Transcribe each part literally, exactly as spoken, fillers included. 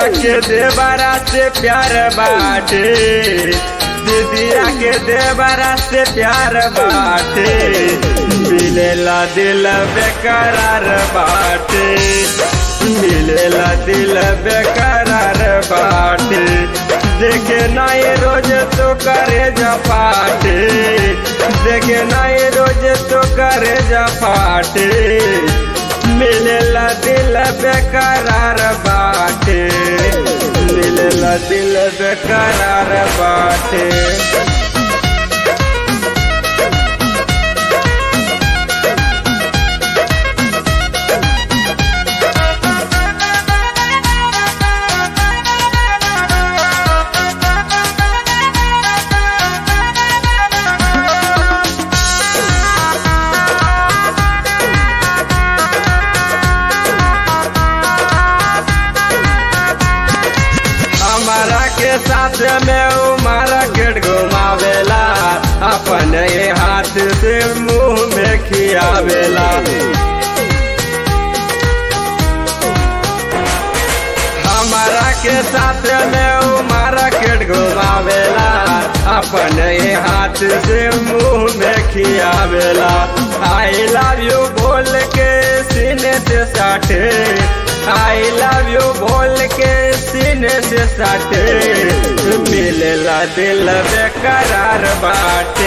के देवरा से प्यार बाटे, दीदिया के देवरा से प्यार बाटे, मिलेला दिल बेकरार बाटे, मिलेला दिल बेकरार बाटे, देखे नाई रोज तो करे जपाटे, देखे नाई रोज तो करे जपाटे, मिलेला दिल बेकरार बाटे, मिलेला दिल बेकरार बाटे। हमारा के साथ में वो मार्केट घुमावेला, अपने हाथ से मुंह में खियावेला, हमारा के साथ में वो मार्केट घुमावेला, अपने हाथ से मुंह में खियावेला, आई लव यू बोल के सीने से साटे, आई लव यू बोल के सीने से साटे, मिलेला दिल बेकरार बाटे।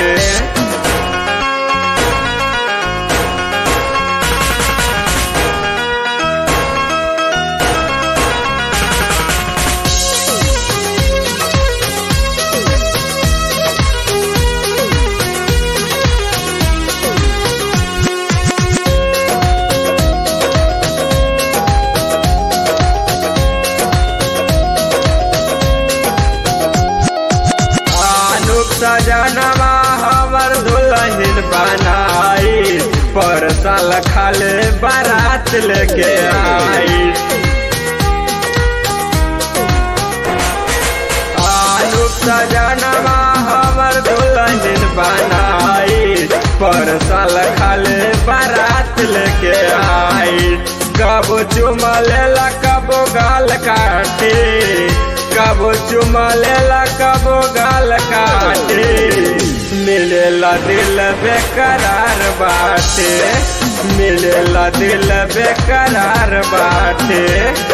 सजनवा हमर दुल्हन बनाई, पर साल खाले बारात लेके आई, आनुक सजनवा हमर दुल्हन बनाई, पर साल खाले बारात लेके आई, कब चुमा लेला कब गाल काटे, कब चुमा लेला कब गाल काटे, मिलेला दिल बेकरार बाटे, मिलेला दिल बेकरार बाटे।